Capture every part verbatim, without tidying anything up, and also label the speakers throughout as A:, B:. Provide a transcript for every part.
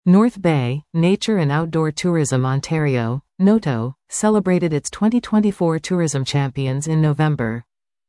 A: North Bay, Nature and Outdoor Tourism Ontario, NOTO, celebrated its twenty twenty-four Tourism Champions in November.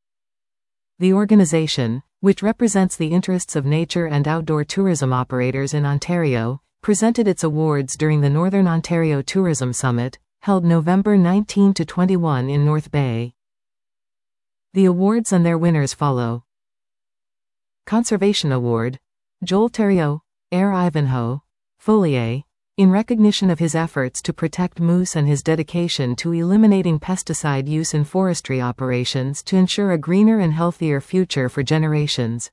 A: The organization, which represents the interests of nature and outdoor tourism operators in Ontario, presented its awards during the Northern Ontario Tourism Summit, held November nineteenth to twenty-first in North Bay. The awards and their winners follow. Conservation Award, Joel Theriault, Air Ivanhoe, Folier, in recognition of his efforts to protect moose and his dedication to eliminating pesticide use in forestry operations to ensure a greener and healthier future for generations.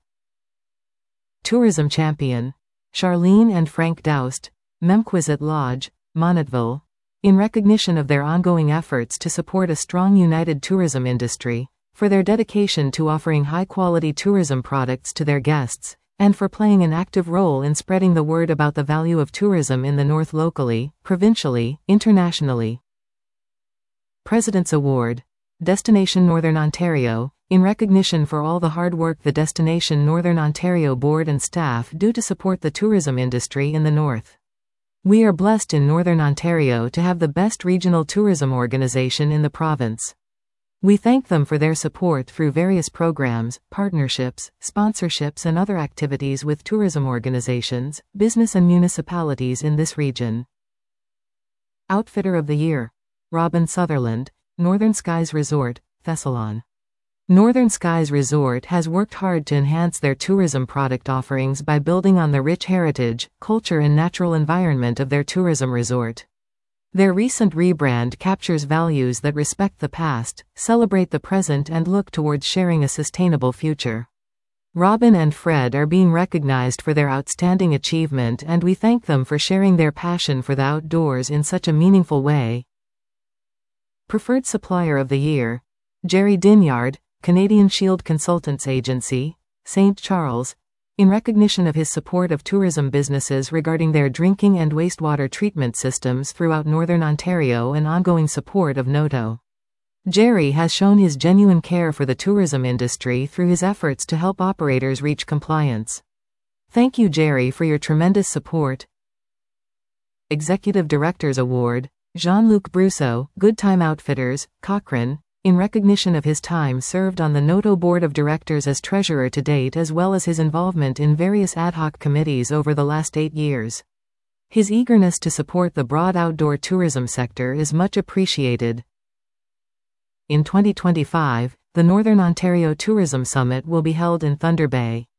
A: Tourism Champion, Charlene and Frank Doust, Memquisette Lodge, Monatville, in recognition of their ongoing efforts to support a strong united tourism industry, for their dedication to offering high-quality tourism products to their guests, and for playing an active role in spreading the word about the value of tourism in the North locally, provincially, internationally. President's Award, Destination Northern Ontario, in recognition for all the hard work the Destination Northern Ontario Board and staff do to support the tourism industry in the North. We are blessed in Northern Ontario to have the best regional tourism organization in the province. We thank them for their support through various programs, partnerships, sponsorships and other activities with tourism organizations, business and municipalities in this region. Outfitter of the Year, Robin Sutherland, Northern Skies Resort, Thessalon. Northern Skies Resort has worked hard to enhance their tourism product offerings by building on the rich heritage, culture and natural environment of their tourism resort. Their recent rebrand captures values that respect the past, celebrate the present and look towards sharing a sustainable future. Robin and Fred are being recognized for their outstanding achievement and we thank them for sharing their passion for the outdoors in such a meaningful way. Preferred Supplier of the Year, Jerry Dinyard, Canadian Shield Consultants Agency, Saint Charles, in recognition of his support of tourism businesses regarding their drinking and wastewater treatment systems throughout Northern Ontario and ongoing support of NOTO. Jerry has shown his genuine care for the tourism industry through his efforts to help operators reach compliance. Thank you, Jerry, for your tremendous support. Executive Directors Award, Jean-Luc Brousseau, Good Time Outfitters, Cochrane, in recognition of his time served on the NOTO Board of Directors as treasurer to date as well as his involvement in various ad hoc committees over the last eight years. His eagerness to support the broad outdoor tourism sector is much appreciated. In twenty twenty-five, the Northern Ontario Tourism Summit will be held in Thunder Bay.